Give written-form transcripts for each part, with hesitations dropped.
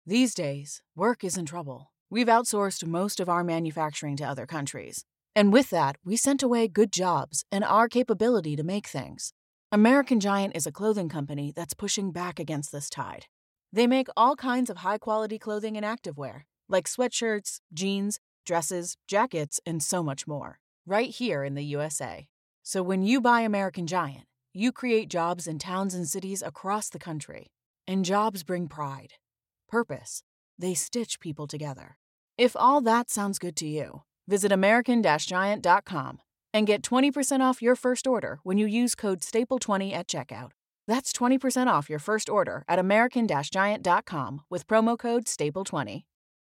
These days, work is in trouble. We've outsourced most of our manufacturing to other countries. And with that, we sent away good jobs and our capability to make things. American Giant is a clothing company that's pushing back against this tide. They make all kinds of high-quality clothing and activewear, like sweatshirts, jeans, dresses, jackets, and so much more, right here in the USA. So when you buy American Giant, you create jobs in towns and cities across the country. And jobs bring pride, purpose. They stitch people together. If all that sounds good to you, visit American-Giant.com and get 20% off your first order when you use code STAPLE20 at checkout. That's 20% off your first order at American-Giant.com with promo code STAPLE20.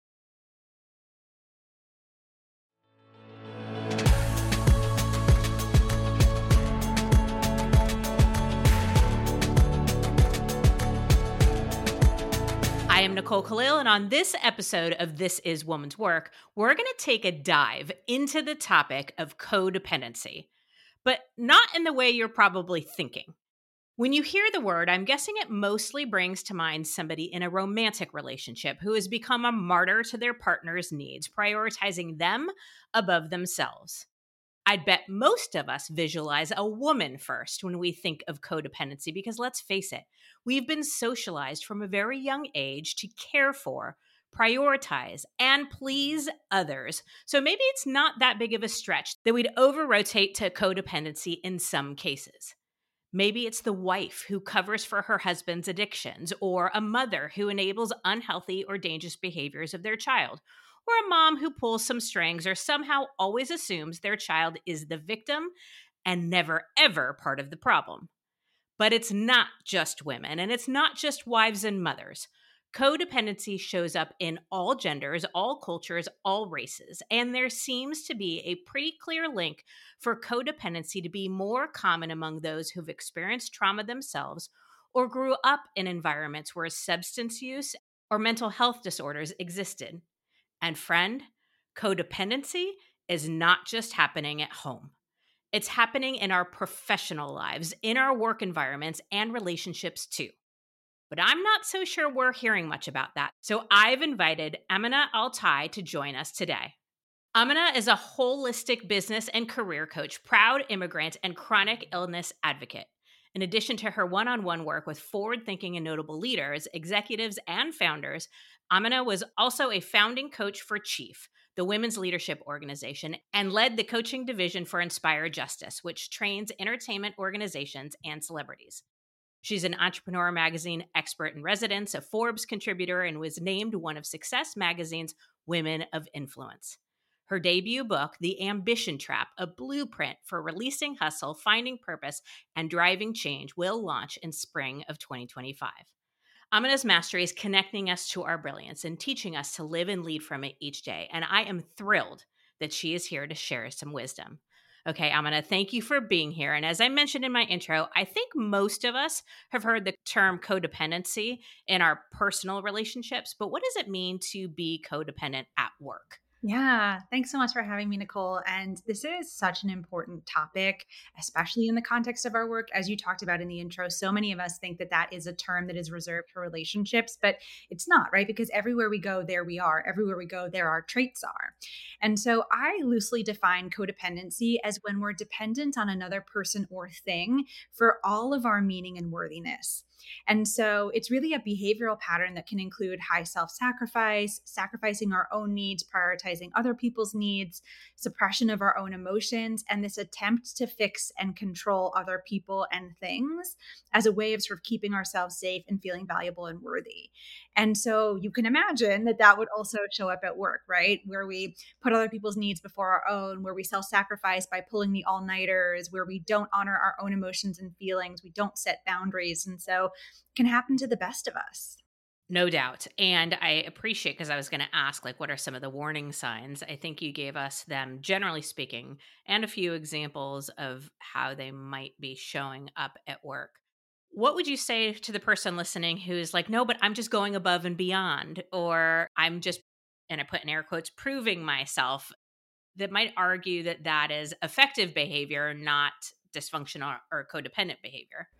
I am Nicole Khalil, and on this episode of This Is Woman's Work, we're going to take a dive into the topic of codependency, but not in the way you're probably thinking. When you hear the word, I'm guessing it mostly brings to mind somebody in a romantic relationship who has become a martyr to their partner's needs, prioritizing them above themselves. I'd bet most of us visualize a woman first when we think of codependency because let's face it, we've been socialized from a very young age to care for, prioritize, and please others. So maybe it's not that big of a stretch that we'd over-rotate to codependency in some cases. Maybe it's the wife who covers for her husband's addictions, or a mother who enables unhealthy or dangerous behaviors of their child, or a mom who pulls some strings or somehow always assumes their child is the victim and never ever part of the problem. But it's not just women, and it's not just wives and mothers. Codependency shows up in all genders, all cultures, all races, and there seems to be a pretty clear link for codependency to be more common among those who've experienced trauma themselves or grew up in environments where substance use or mental health disorders existed. And friend, codependency is not just happening at home. It's happening in our professional lives, in our work environments, and relationships too. But I'm not so sure we're hearing much about that. So I've invited Amina Altai to join us today. Amina is a holistic business and career coach, proud immigrant, and chronic illness advocate. In addition to her one-on-one work with forward-thinking and notable leaders, executives, and founders, Amina was also a founding coach for Chief, the women's leadership organization, and led the coaching division for Inspire Justice, which trains entertainment organizations and celebrities. She's an Entrepreneur Magazine expert in residence, a Forbes contributor, and was named one of Success Magazine's Women of Influence. Her debut book, The Ambition Trap, a blueprint for releasing hustle, finding purpose, and driving change, will launch in spring of 2025. Amina's mastery is connecting us to our brilliance and teaching us to live and lead from it each day. And I am thrilled that she is here to share some wisdom. Okay, Amina, thank you for being here. And as I mentioned in my intro, I think most of us have heard the term codependency in our personal relationships, but what does it mean to be codependent at work? Yeah, thanks so much for having me, Nicole. And this is such an important topic, especially in the context of our work. As you talked about in the intro, so many of us think that that is a term that is reserved for relationships, but it's not, right? Because everywhere we go, there we are. Everywhere we go, there our traits are. And so I loosely define codependency as when we're dependent on another person or thing for all of our meaning and worthiness. And so it's really a behavioral pattern that can include high self-sacrifice, sacrificing our own needs, prioritizing other people's needs, suppression of our own emotions, and this attempt to fix and control other people and things as a way of sort of keeping ourselves safe and feeling valuable and worthy. And so you can imagine that that would also show up at work, right? Where we put other people's needs before our own, where we self-sacrifice by pulling the all-nighters, where we don't honor our own emotions and feelings, we don't set boundaries. And so can happen to the best of us. No doubt. And I appreciate, because I was going to ask, like, what are some of the warning signs? I think you gave us them, generally speaking, and a few examples of how they might be showing up at work. What would you say to the person listening who's like, no, but I'm just going above and beyond, or I'm just, and I put in air quotes, proving myself, that might argue that that is effective behavior, not dysfunctional or codependent behavior?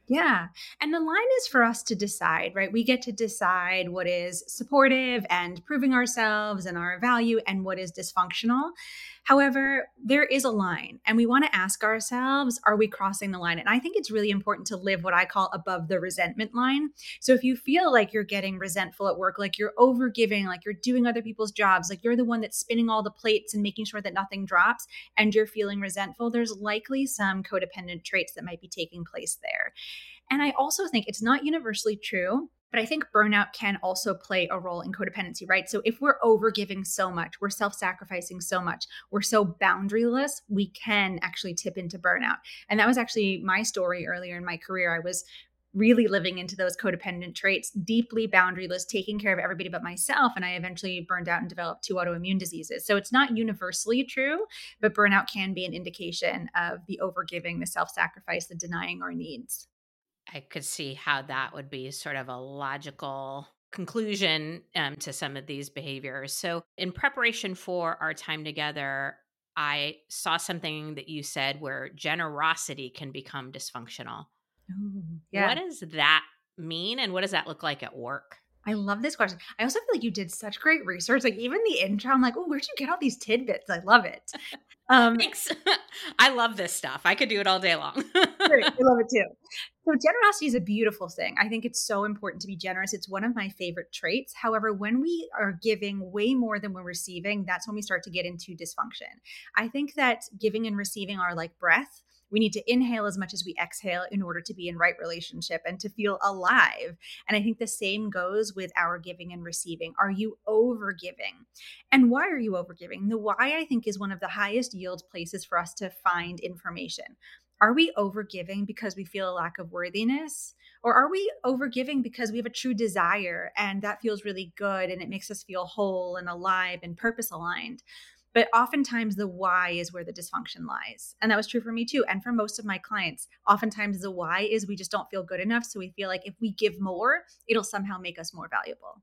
Yeah. And the line is for us to decide, right? We get to decide what is supportive and proving ourselves and our value and what is dysfunctional. However, there is a line and we want to ask ourselves, are we crossing the line? And I think it's really important to live what I call above the resentment line. So if you feel like you're getting resentful at work, like you're overgiving, like you're doing other people's jobs, like you're the one that's spinning all the plates and making sure that nothing drops, and you're feeling resentful, there's likely some codependent traits that might be taking place there. And I also think it's not universally true, but I think burnout can also play a role in codependency, right? So if we're overgiving so much, we're self sacrificing so much, we're so boundaryless, we can actually tip into burnout. And that was actually my story earlier in my career. I was really living into those codependent traits, deeply boundaryless, taking care of everybody but myself. And I eventually burned out and developed 2 autoimmune diseases. So it's not universally true, but burnout can be an indication of the overgiving, the self sacrifice, the denying our needs. I could see how that would be sort of a logical conclusion to some of these behaviors. So, in preparation for our time together, I saw something that you said where generosity can become dysfunctional. Ooh, What yeah. does that mean, and what does that look like at work? I love this question. I also feel like you did such great research. Like even the intro, I'm like, oh, where'd you get all these tidbits? I love it. Um, Thanks. I love this stuff. I could do it all day long. Great. I love it too. So generosity is a beautiful thing. I think it's so important to be generous. It's one of my favorite traits. However, when we are giving way more than we're receiving, that's when we start to get into dysfunction. I think that giving and receiving are like breath. We need to inhale as much as we exhale in order to be in right relationship and to feel alive. And I think the same goes with our giving and receiving. Are you over giving? And why are you overgiving? The why, I think, is one of the highest yield places for us to find information. Are we overgiving because we feel a lack of worthiness? Or are we overgiving because we have a true desire and that feels really good and it makes us feel whole and alive and purpose aligned? But oftentimes the why is where the dysfunction lies. And that was true for me too. And for most of my clients, oftentimes the why is we just don't feel good enough. So we feel like if we give more, it'll somehow make us more valuable.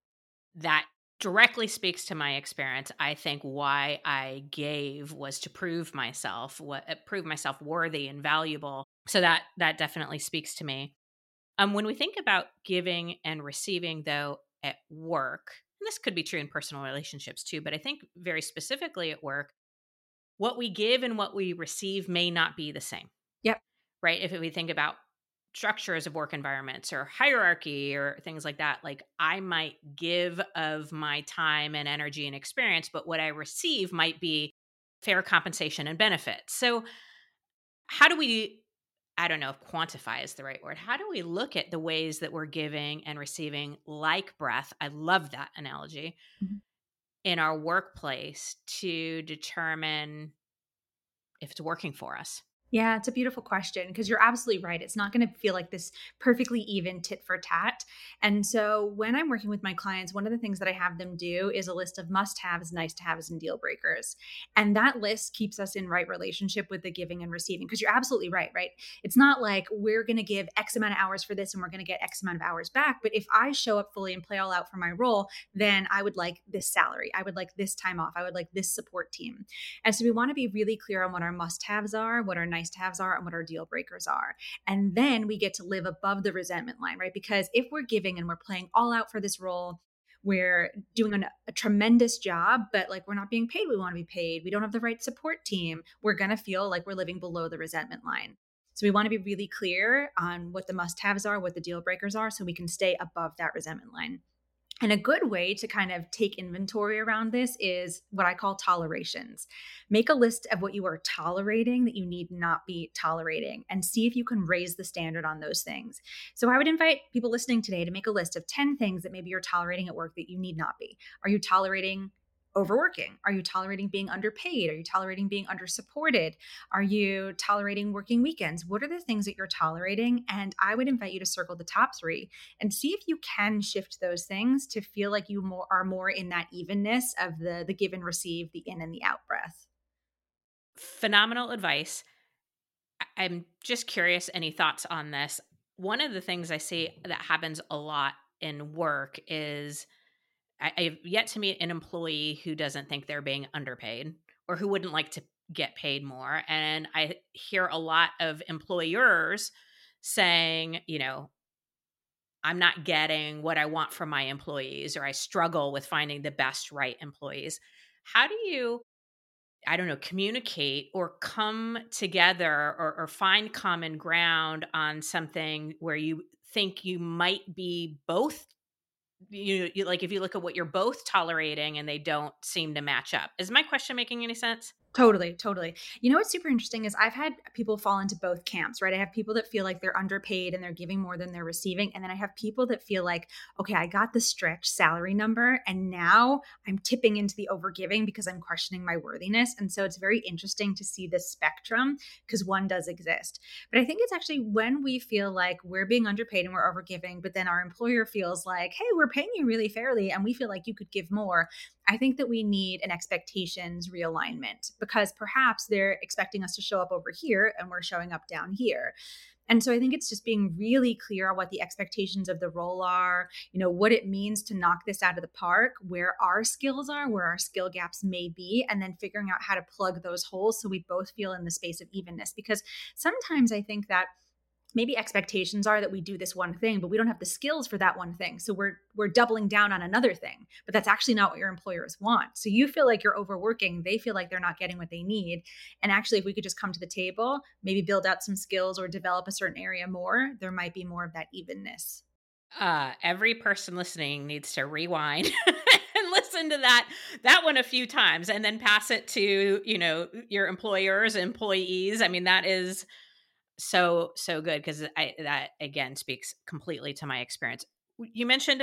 That directly speaks to my experience. I think why I gave was to prove myself worthy and valuable. So that definitely speaks to me. When we think about giving and receiving, though, at work, and this could be true in personal relationships too, but I think very specifically at work, what we give and what we receive may not be the same, Yep. right? If we think about structures of work environments or hierarchy or things like that, like I might give of my time and energy and experience, but what I receive might be fair compensation and benefits. So, how do we, I don't know if quantify is the right word, how do we look at the ways that we're giving and receiving like breath? I love that analogy Mhm. in our workplace to determine if it's working for us. Yeah, it's a beautiful question because you're absolutely right. It's not going to feel like this perfectly even tit for tat. And so when I'm working with my clients, one of the things that I have them do is a list of must haves, nice to haves, and deal breakers. And that list keeps us in right relationship with the giving and receiving because you're absolutely right, right? It's not like we're going to give X amount of hours for this and we're going to get X amount of hours back. But if I show up fully and play all out for my role, then I would like this salary. I would like this time off. I would like this support team. And so we want to be really clear on what our must haves are, what our nice to haves are, and what our deal breakers are. And then we get to live above the resentment line, right? Because if we're giving and we're playing all out for this role, we're doing a tremendous job, but like we're not being paid, we want to be paid. We don't have the right support team. We're going to feel like we're living below the resentment line. So we want to be really clear on what the must haves are, what the deal breakers are, so we can stay above that resentment line. And a good way to kind of take inventory around this is what I call tolerations. Make a list of what you are tolerating that you need not be tolerating and see if you can raise the standard on those things. So I would invite people listening today to make a list of 10 things that maybe you're tolerating at work that you need not be. Are you tolerating overworking? Are you tolerating being underpaid? Are you tolerating being undersupported? Are you tolerating working weekends? What are the things that you're tolerating? And I would invite you to circle the top 3 and see if you can shift those things to feel like you are more in that evenness of the give and receive, the in and the out breath. Phenomenal advice. I'm just curious, any thoughts on this? One of the things I see that happens a lot in work is I've yet to meet an employee who doesn't think they're being underpaid or who wouldn't like to get paid more. And I hear a lot of employers saying, I'm not getting what I want from my employees, or I struggle with finding the best right employees. How do you, I don't know, communicate or come together, or find common ground on something where you think you might be both, like if you look at what you're both tolerating and they don't seem to match up? Is my question making any sense? Totally, totally. You know what's super interesting is I've had people fall into both camps, right? I have people that feel like they're underpaid and they're giving more than they're receiving. And then I have people that feel like, okay, I got the stretch salary number and now I'm tipping into the overgiving because I'm questioning my worthiness. And so it's very interesting to see this spectrum because one does exist. But I think it's actually when we feel like we're being underpaid and we're overgiving, but then our employer feels like, hey, we're paying you really fairly and we feel like you could give more. I think that we need an expectations realignment because perhaps they're expecting us to show up over here and we're showing up down here. And so I think it's just being really clear on what the expectations of the role are, what it means to knock this out of the park, where our skills are, where our skill gaps may be, and then figuring out how to plug those holes so we both feel in the space of evenness. Because sometimes I think that maybe expectations are that we do this one thing, but we don't have the skills for that one thing. So we're doubling down on another thing, but that's actually not what your employers want. So you feel like you're overworking, they feel like they're not getting what they need. And actually, if we could just come to the table, maybe build out some skills or develop a certain area more, there might be more of that evenness. Every person listening needs to rewind and listen to that one a few times and then pass it to, your employers, employees. I mean, that is so good, because that again speaks completely to my experience. You mentioned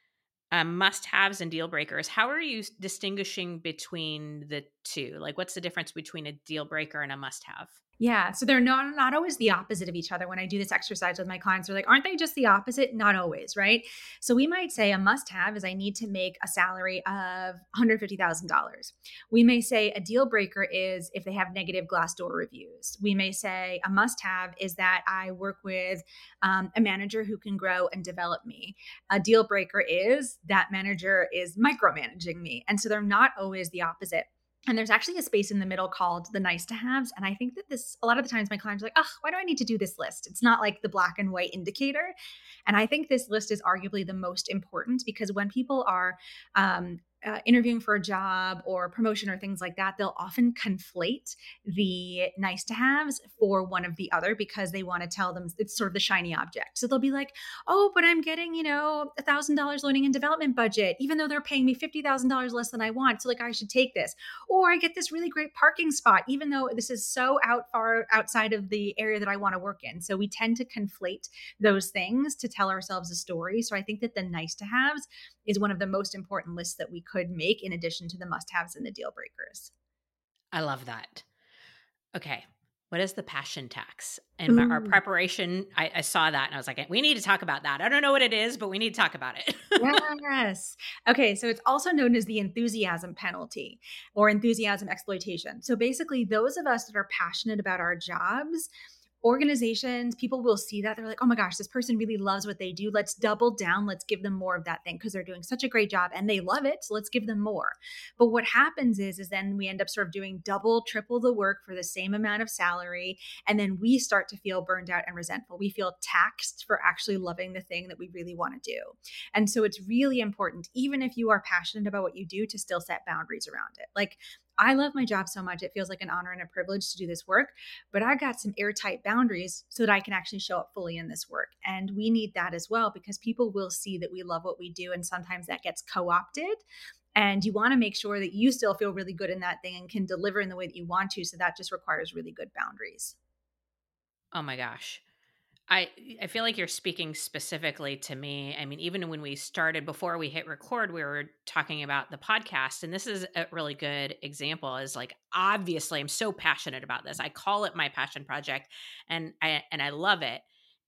must-haves and deal breakers. How are you distinguishing between the two? Like, what's the difference between a deal breaker and a must-have? Yeah. So they're not always the opposite of each other. When I do this exercise with my clients, they're like, aren't they just the opposite? Not always, right? So we might say a must have is I need to make a salary of $150,000. We may say a deal breaker is if they have negative Glassdoor reviews. We may say a must have is that I work with a manager who can grow and develop me. A deal breaker is that manager is micromanaging me. And so they're not always the opposite. And there's actually a space in the middle called the nice to haves. And I think that this, a lot of the times my clients are like, oh, why do I need to do this list? It's not like the black and white indicator. And I think this list is arguably the most important because when people are interviewing for a job or promotion or things like that, they'll often conflate the nice to haves for one of the other because they want to tell them it's sort of the shiny object. So they'll be like, oh, but I'm getting, $1,000 learning and development budget, even though they're paying me $50,000 less than I want. So like, I should take this. Or I get this really great parking spot, even though this is so far outside of the area that I want to work in. So we tend to conflate those things to tell ourselves a story. So I think that the nice to haves is one of the most important lists that we could make in addition to the must-haves and the deal breakers. I love that. Okay. What is the passion tax? In our preparation, I saw that and I was like, we need to talk about that. I don't know what it is, but we need to talk about it. Yes. Okay. So it's also known as the enthusiasm penalty or enthusiasm exploitation. So basically, those of us that are passionate about our jobs, organizations, people will see that. They're like, oh my gosh, this person really loves what they do. Let's double down. Let's give them more of that thing because they're doing such a great job and they love it. So let's give them more. But what happens is then we end up sort of doing double, triple the work for the same amount of salary. And then we start to feel burned out and resentful. We feel taxed for actually loving the thing that we really want to do. And so it's really important, even if you are passionate about what you do, to still set boundaries around it. Like, I love my job so much. It feels like an honor and a privilege to do this work, but I got some airtight boundaries so that I can actually show up fully in this work. And we need that as well because people will see that we love what we do. And sometimes that gets co-opted. And you want to make sure that you still feel really good in that thing and can deliver in the way that you want to. So that just requires really good boundaries. Oh my gosh. I feel like you're speaking specifically to me. I mean, even when we started, before we hit record, we were talking about the podcast. And this is a really good example is like, obviously, I'm so passionate about this. I call it my passion project and I love it.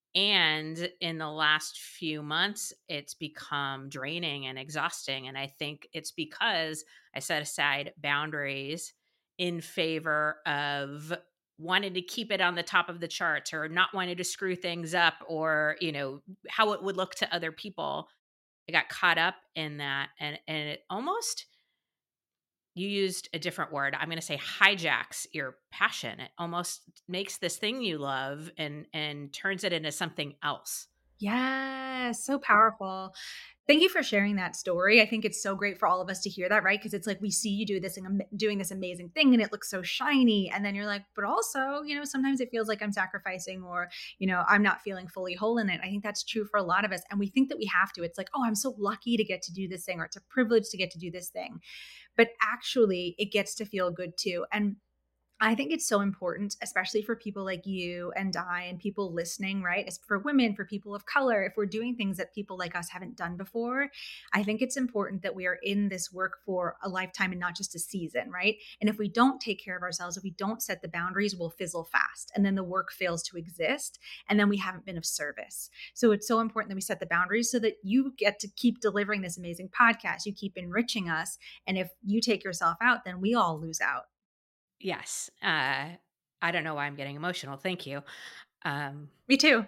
And in the last few months, it's become draining and exhausting. And I think it's because I set aside boundaries in favor of wanted to keep it on the top of the charts or not wanting to screw things up or, how it would look to other people. I got caught up in that and it almost, you used a different word. I'm going to say hijacks your passion. It almost makes this thing you love and turns it into something else. Yeah, so powerful. Thank you for sharing that story. I think it's so great for all of us to hear that, right? Because it's like we see you doing this amazing thing and it looks so shiny. And then you're like, but also, sometimes it feels like I'm sacrificing or, I'm not feeling fully whole in it. I think that's true for a lot of us. And we think that we have to. It's like, oh, I'm so lucky to get to do this thing, or it's a privilege to get to do this thing. But actually, it gets to feel good too. And I think it's so important, especially for people like you and I and people listening, right? As for women, for people of color, if we're doing things that people like us haven't done before, I think it's important that we are in this work for a lifetime and not just a season, right? And if we don't take care of ourselves, if we don't set the boundaries, we'll fizzle fast. And then the work fails to exist. And then we haven't been of service. So it's so important that we set the boundaries so that you get to keep delivering this amazing podcast. You keep enriching us. And if you take yourself out, then we all lose out. Yes. I don't know why I'm getting emotional. Thank you. Me too.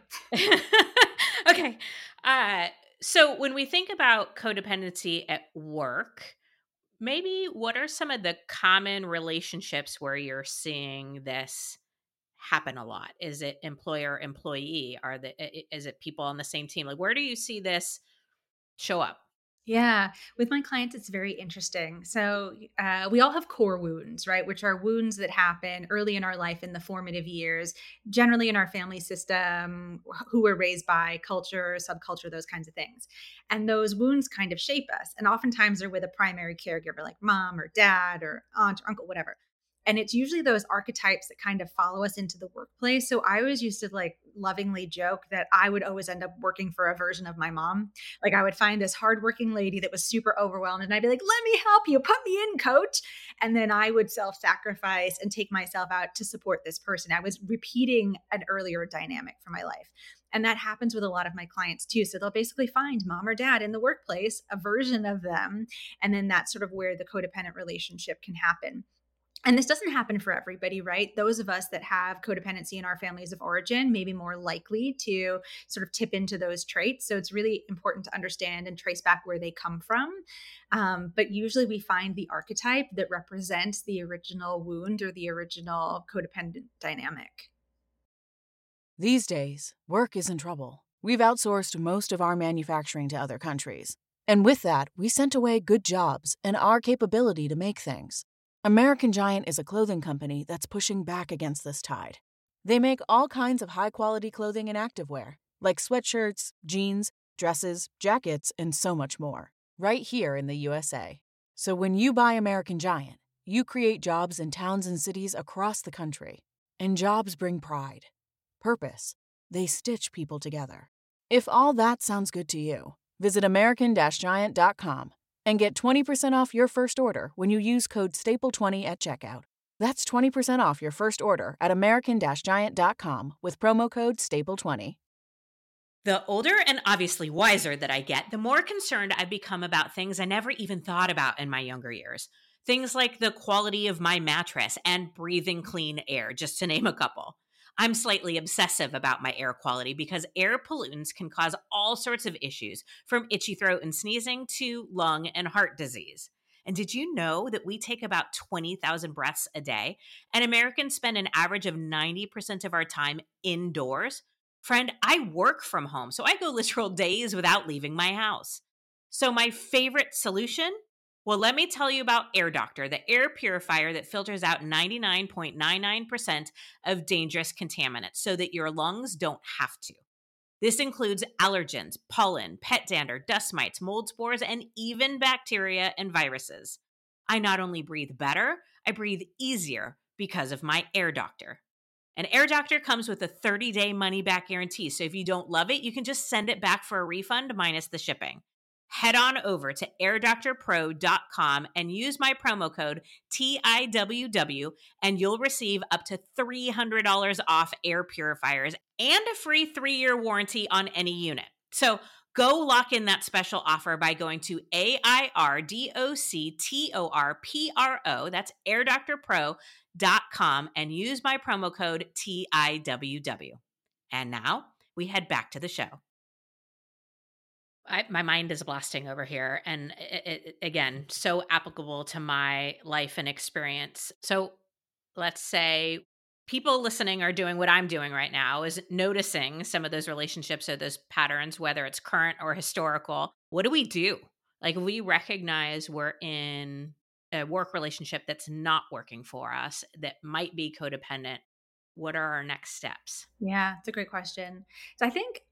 Okay. So when we think about codependency at work, maybe what are some of the common relationships where you're seeing this happen a lot? Is it employer employee? Is it people on the same team? Like, where do you see this show up? Yeah, with my clients, it's very interesting. So, we all have core wounds, right? Which are wounds that happen early in our life in the formative years, generally in our family system, who we're raised by, culture, subculture, those kinds of things. And those wounds kind of shape us. And oftentimes they're with a primary caregiver like mom or dad or aunt or uncle, whatever. And it's usually those archetypes that kind of follow us into the workplace. So I always used to like lovingly joke that I would always end up working for a version of my mom. Like I would find this hardworking lady that was super overwhelmed and I'd be like, let me help you, put me in, coach. And then I would self-sacrifice and take myself out to support this person. I was repeating an earlier dynamic for my life. And that happens with a lot of my clients too. So they'll basically find mom or dad in the workplace, a version of them. And then that's sort of where the codependent relationship can happen. And this doesn't happen for everybody, right? Those of us that have codependency in our families of origin may be more likely to sort of tip into those traits. So it's really important to understand and trace back where they come from. But usually we find the archetype that represents the original wound or the original codependent dynamic. These days, work is in trouble. We've outsourced most of our manufacturing to other countries. And with that, we sent away good jobs and our capability to make things. American Giant is a clothing company that's pushing back against this tide. They make all kinds of high-quality clothing and activewear, like sweatshirts, jeans, dresses, jackets, and so much more, right here in the USA. So when you buy American Giant, you create jobs in towns and cities across the country. And jobs bring pride, purpose. They stitch people together. If all that sounds good to you, visit American-Giant.com and get 20% off your first order when you use code STAPLE20 at checkout. That's 20% off your first order at American-Giant.com with promo code STAPLE20. The older and obviously wiser that I get, the more concerned I've become about things I never even thought about in my younger years. Things like the quality of my mattress and breathing clean air, just to name a couple. I'm slightly obsessive about my air quality because air pollutants can cause all sorts of issues, from itchy throat and sneezing to lung and heart disease. And did you know that we take about 20,000 breaths a day? And Americans spend an average of 90% of our time indoors? Friend, I work from home, so I go literal days without leaving my house. So my favorite solution? Well, let me tell you about Air Doctor, the air purifier that filters out 99.99% of dangerous contaminants so that your lungs don't have to. This includes allergens, pollen, pet dander, dust mites, mold spores, and even bacteria and viruses. I not only breathe better, I breathe easier because of my Air Doctor. And Air Doctor comes with a 30-day money-back guarantee, so if you don't love it, you can just send it back for a refund minus the shipping. Head on over to airdoctorpro.com and use my promo code TIWW, and you'll receive up to $300 off air purifiers and a free 3-year warranty on any unit. So go lock in that special offer by going to AIRDOCTORPRO, that's airdoctorpro.com, and use my promo code TIWW. And now we head back to the show. My mind is blasting over here. And again, so applicable to my life and experience. So let's say people listening are doing what I'm doing right now, is noticing some of those relationships or those patterns, whether it's current or historical. What do we do? Like, if we recognize we're in a work relationship that's not working for us, that might be codependent, what are our next steps? Yeah, it's a great question. So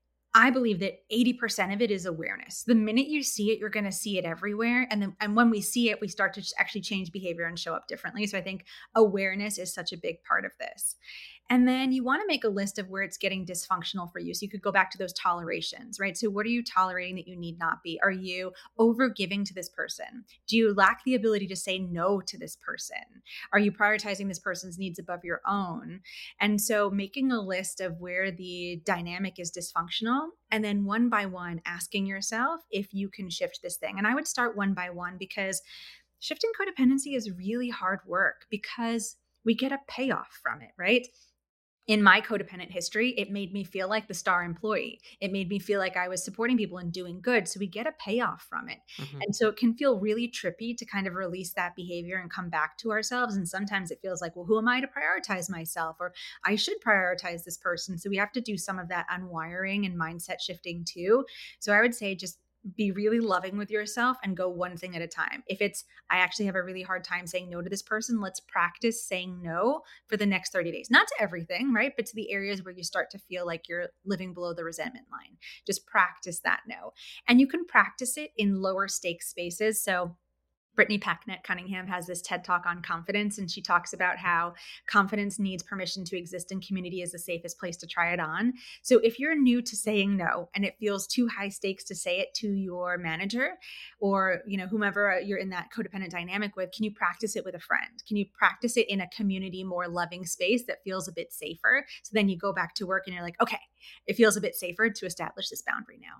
I believe that 80% of it is awareness. The minute you see it, you're going to see it everywhere. And when we see it, we start to actually change behavior and show up differently. So I think awareness is such a big part of this. And then you want to make a list of where it's getting dysfunctional for you. So you could go back to those tolerations, right? So what are you tolerating that you need not be? Are you over giving to this person? Do you lack the ability to say no to this person? Are you prioritizing this person's needs above your own? And so making a list of where the dynamic is dysfunctional, and then one by one asking yourself if you can shift this thing. And I would start one by one, because shifting codependency is really hard work because we get a payoff from it, right? In my codependent history, it made me feel like the star employee. It made me feel like I was supporting people and doing good. So we get a payoff from it. Mhm. And so it can feel really trippy to kind of release that behavior and come back to ourselves. And sometimes it feels like, well, who am I to prioritize myself? Or I should prioritize this person. So we have to do some of that unwiring and mindset shifting too. So I would say just be really loving with yourself and go one thing at a time. If it's, I actually have a really hard time saying no to this person, let's practice saying no for the next 30 days. Not to everything, right? But to the areas where you start to feel like you're living below the resentment line. Just practice that no. And you can practice it in lower stakes spaces. So Brittany Packnett Cunningham has this TED Talk on confidence, and she talks about how confidence needs permission to exist, and community is the safest place to try it on. So if you're new to saying no and it feels too high stakes to say it to your manager or, whomever you're in that codependent dynamic with, can you practice it with a friend? Can you practice it in a community, more loving space that feels a bit safer? So then you go back to work and you're like, okay, it feels a bit safer to establish this boundary now.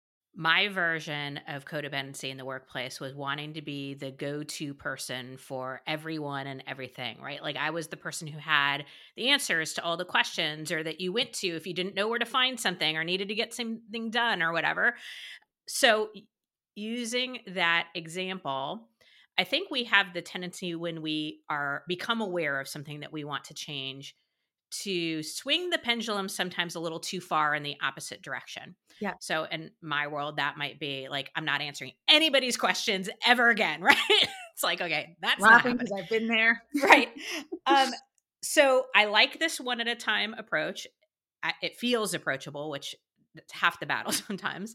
My version of codependency in the workplace was wanting to be the go-to person for everyone and everything, right? Like, I was the person who had the answers to all the questions, or that you went to if you didn't know where to find something or needed to get something done or whatever. So using that example, I think we have the tendency, when we are become aware of something that we want to change, to swing the pendulum sometimes a little too far in the opposite direction. Yeah. So in my world, that might be like, I'm not answering anybody's questions ever again, right? It's like, okay, that's not Laughing happening. because I've been there. Right. So I like this one at a time approach. It feels approachable, which it's half the battle sometimes.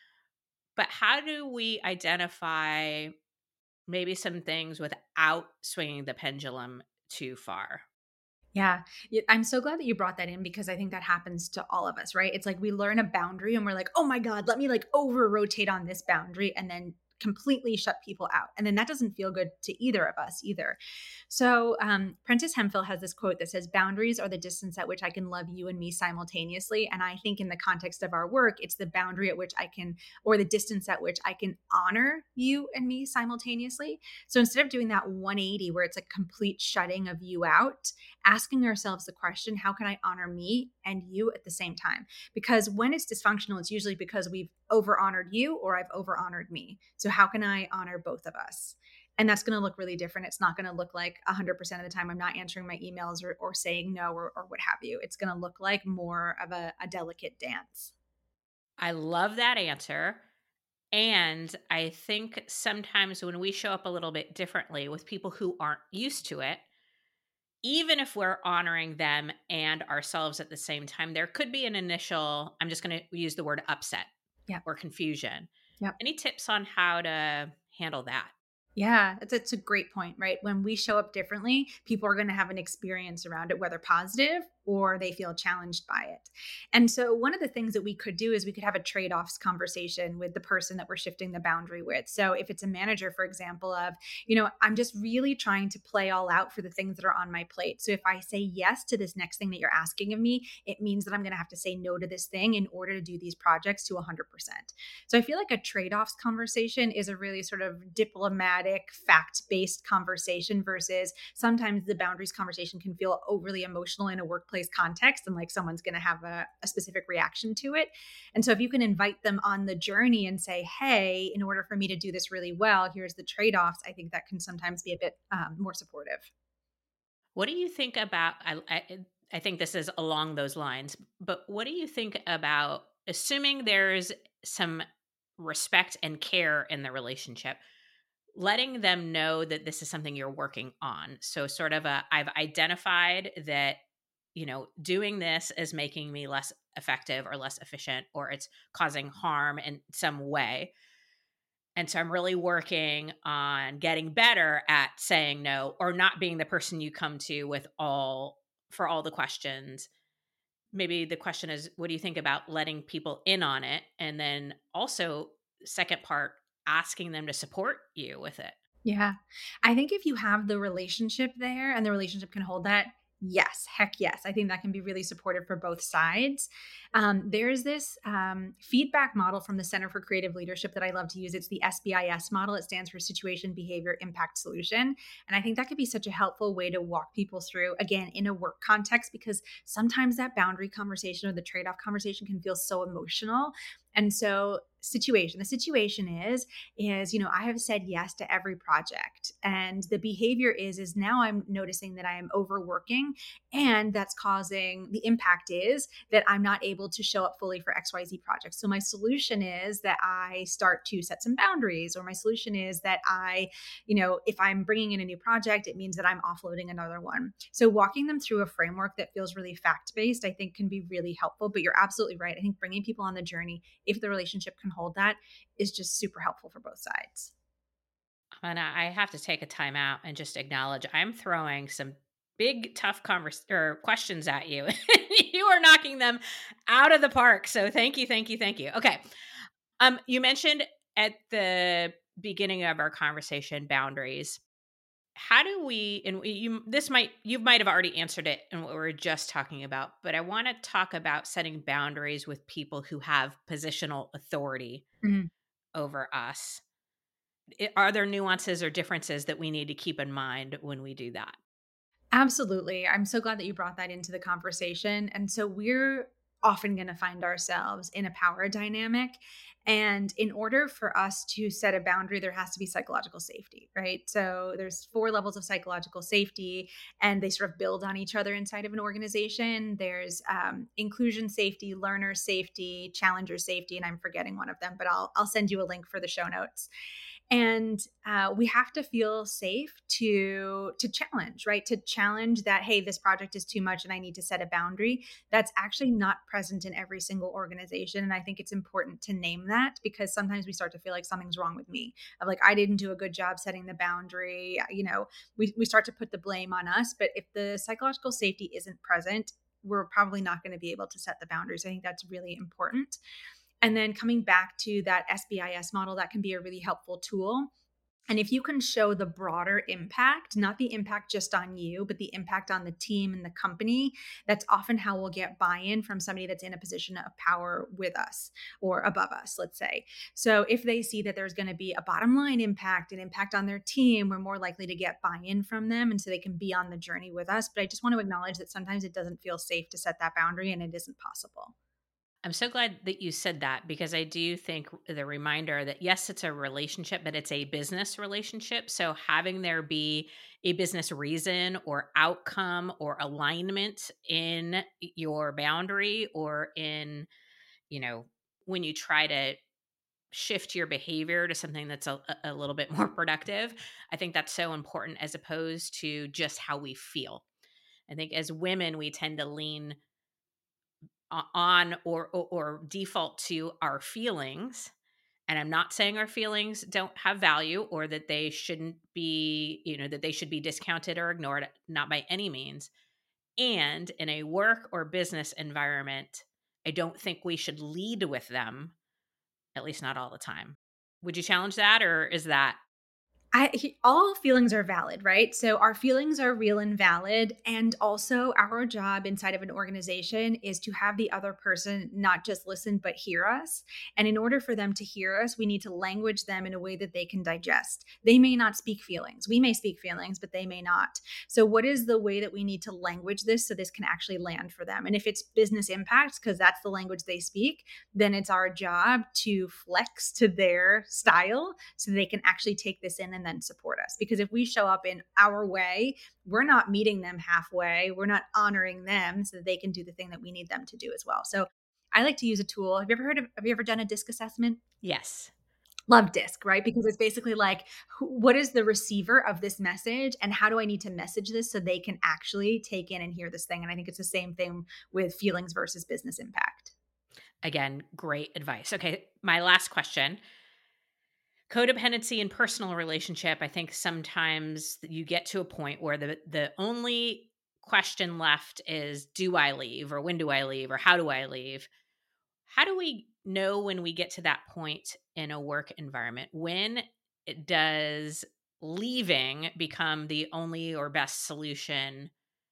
But how do we identify maybe some things without swinging the pendulum too far? Yeah. I'm so glad that you brought that in, because I think that happens to all of us, right? It's like we learn a boundary and we're like, oh my God, let me like over rotate on this boundary and then completely shut people out. And then that doesn't feel good to either of us either. So Prentice Hemphill has this quote that says, boundaries are the distance at which I can love you and me simultaneously. And I think in the context of our work, it's the boundary at which I can, or the distance at which I can honor you and me simultaneously. So instead of doing that 180 where it's a complete shutting of you out, asking ourselves the question, how can I honor me and you at the same time? Because when it's dysfunctional, it's usually because we've over honored you or I've over honored me. So how can I honor both of us? And that's going to look really different. It's not going to look like 100% of the time I'm not answering my emails or saying no or what have you. It's going to look like more of a delicate dance. I love that answer. And I think sometimes when we show up a little bit differently with people who aren't used to it, even if we're honoring them and ourselves at the same time, there could be an initial, I'm just going to use the word upset, Yeah. or confusion. Yep. Any tips on how to handle that? Yeah, it's a great point, right? When we show up differently, people are going to have an experience around it, whether positive or they feel challenged by it. And so one of the things that we could do is we could have a trade-offs conversation with the person that we're shifting the boundary with. So if it's a manager, for example, of, I'm just really trying to play all out for the things that are on my plate. So if I say yes to this next thing that you're asking of me, it means that I'm going to have to say no to this thing in order to do these projects to 100%. So I feel like a trade-offs conversation is a really sort of diplomatic, fact-based conversation versus sometimes the boundaries conversation can feel overly emotional in a workplace workplace context and like someone's going to have a specific reaction to it. And so if you can invite them on the journey and say, hey, in order for me to do this really well, here's the trade-offs, I think that can sometimes be a bit more supportive. What do you think about? I think this is along those lines, but what do you think about assuming there's some respect and care in the relationship, letting them know that this is something you're working on? So, sort of I've identified that, doing this is making me less effective or less efficient, or it's causing harm in some way. And so I'm really working on getting better at saying no, or not being the person you come to for all the questions. Maybe the question is, what do you think about letting people in on it? And then also, second part, asking them to support you with it. Yeah. I think if you have the relationship there and the relationship can hold that, yes, heck yes. I think that can be really supportive for both sides. There's this feedback model from the Center for Creative Leadership that I love to use. It's the SBIS model. It stands for Situation, Behavior, Impact, Solution. And I think that could be such a helpful way to walk people through, again, in a work context, because sometimes that boundary conversation or the trade off conversation can feel so emotional. And so, the situation is, I have said yes to every project, and the behavior is now I'm noticing that I am overworking, and that's causing, the impact is that I'm not able to show up fully for XYZ projects. So my solution is that I start to set some boundaries, or my solution is that if I'm bringing in a new project, it means that I'm offloading another one. So walking them through a framework that feels really fact-based, I think can be really helpful. But you're absolutely right. I think bringing people on the journey, if the relationship can hold that, is just super helpful for both sides. And I have to take a time out and just acknowledge I'm throwing some big, tough questions at you. You are knocking them out of the park. So thank you, thank you, thank you. Okay. You mentioned at the beginning of our conversation boundaries. How do we, and you might have already answered it in what we were just talking about, but I want to talk about setting boundaries with people who have positional authority Mhm. over us. Are there nuances or differences that we need to keep in mind when we do that? Absolutely. I'm so glad that you brought that into the conversation. And so we're often going to find ourselves in a power dynamic. And in order for us to set a boundary, there has to be psychological safety, right? So there's 4 levels of psychological safety, and they sort of build on each other inside of an organization. There's inclusion safety, learner safety, challenger safety, and I'm forgetting one of them, but I'll send you a link for the show notes. And we have to feel safe to challenge, right? To challenge that, hey, this project is too much and I need to set a boundary. That's actually not present in every single organization. And I think it's important to name that, because sometimes we start to feel like something's wrong with me. Of like, I didn't do a good job setting the boundary. We start to put the blame on us. But if the psychological safety isn't present, we're probably not going to be able to set the boundaries. I think that's really important. And then coming back to that SBIS model, that can be a really helpful tool. And if you can show the broader impact, not the impact just on you, but the impact on the team and the company, that's often how we'll get buy-in from somebody that's in a position of power with us or above us, let's say. So if they see that there's going to be a bottom line impact, an impact on their team, we're more likely to get buy-in from them. And so they can be on the journey with us. But I just want to acknowledge that sometimes it doesn't feel safe to set that boundary, and it isn't possible. I'm so glad that you said that, because I do think the reminder that yes, it's a relationship, but it's a business relationship. So having there be a business reason or outcome or alignment in your boundary, or in, when you try to shift your behavior to something that's a little bit more productive, I think that's so important, as opposed to just how we feel. I think as women, we tend to lean on or default to our feelings. And I'm not saying our feelings don't have value, or that they shouldn't be, that they should be discounted or ignored, not by any means. And in a work or business environment, I don't think we should lead with them, at least not all the time. Would you challenge that, or is that? All feelings are valid, right? So our feelings are real and valid. And also, our job inside of an organization is to have the other person not just listen, but hear us. And in order for them to hear us, we need to language them in a way that they can digest. They may not speak feelings. We may speak feelings, but they may not. So, what is the way that we need to language this so this can actually land for them? And if it's business impact, because that's the language they speak, then it's our job to flex to their style so they can actually take this in and then support us. Because if we show up in our way, we're not meeting them halfway. We're not honoring them so that they can do the thing that we need them to do as well. So I like to use a tool. Have you ever done a DISC assessment? Yes. Love DISC, right? Because it's basically like, what is the receiver of this message and how do I need to message this so they can actually take in and hear this thing? And I think it's the same thing with feelings versus business impact. Again, great advice. Okay, my last question. Codependency in personal relationship, I think sometimes you get to a point where the only question left is, do I leave, or when do I leave, or how do I leave? How do we know when we get to that point in a work environment? When does leaving become the only or best solution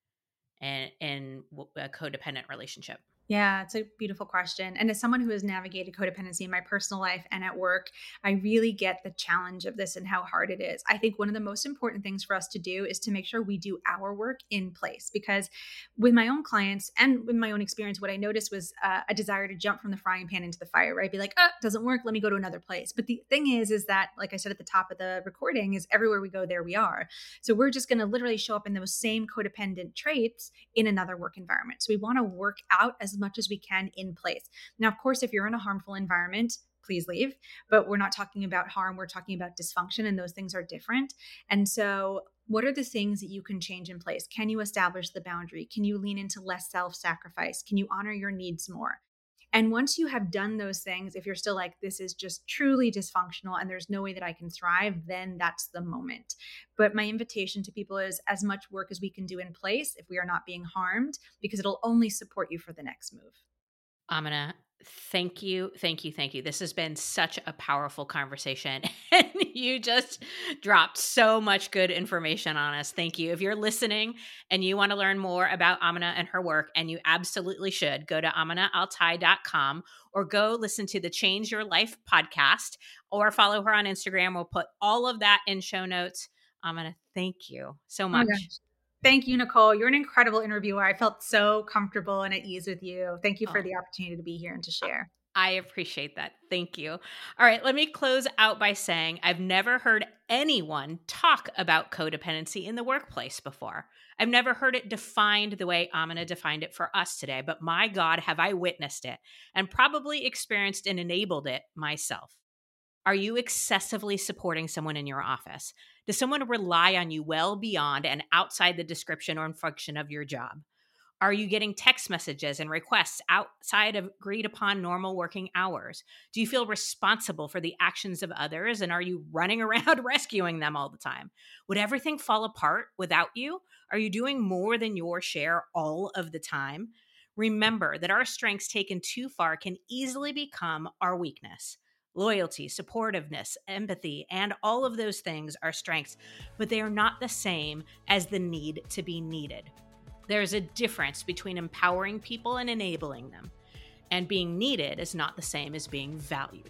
in a codependent relationship? Yeah, it's a beautiful question. And as someone who has navigated codependency in my personal life and at work, I really get the challenge of this and how hard it is. I think one of the most important things for us to do is to make sure we do our work in place. Because with my own clients and with my own experience, what I noticed was a desire to jump from the frying pan into the fire, right? Be like, oh, it doesn't work. Let me go to another place. But the thing is that, like I said at the top of the recording, is everywhere we go, there we are. So we're just going to literally show up in those same codependent traits in another work environment. So we want to work out as much as we can in place. Now, of course, if you're in a harmful environment, please leave. But we're not talking about harm. We're talking about dysfunction, and those things are different. And so what are the things that you can change in place? Can you establish the boundary? Can you lean into less self-sacrifice? Can you honor your needs more? And once you have done those things, if you're still like, this is just truly dysfunctional and there's no way that I can thrive, then that's the moment. But my invitation to people is as much work as we can do in place if we are not being harmed, because it'll only support you for the next move. Amina, thank you. This has been such a powerful conversation, and you just dropped so much good information on us. Thank you. If you're listening and you want to learn more about Amina and her work, and you absolutely should, go to AminaAltai.com or go listen to the Change Your Life podcast or follow her on Instagram. We'll put all of that in show notes. Amina, thank you so much. Thank you, Nicole. You're an incredible interviewer. I felt so comfortable and at ease with you. Thank you for the opportunity to be here and to share. I appreciate that. Thank you. All right, let me close out by saying I've never heard anyone talk about codependency in the workplace before. I've never heard it defined the way Amina defined it for us today, but my God, have I witnessed it and probably experienced and enabled it myself. Are you excessively supporting someone in your office? Does someone rely on you well beyond and outside the description or function of your job? Are you getting text messages and requests outside of agreed upon normal working hours? Do you feel responsible for the actions of others? And are you running around rescuing them all the time? Would everything fall apart without you? Are you doing more than your share all of the time? Remember that our strengths taken too far can easily become our weakness. Loyalty, supportiveness, empathy, and all of those things are strengths, but they are not the same as the need to be needed. There's a difference between empowering people and enabling them, and being needed is not the same as being valued.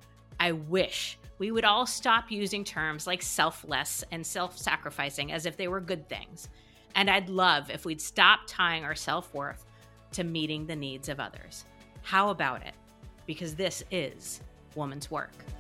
I wish we would all stop using terms like selfless and self-sacrificing as if they were good things, and I'd love if we'd stop tying our self-worth to meeting the needs of others. How about it? Because this is Woman's Work.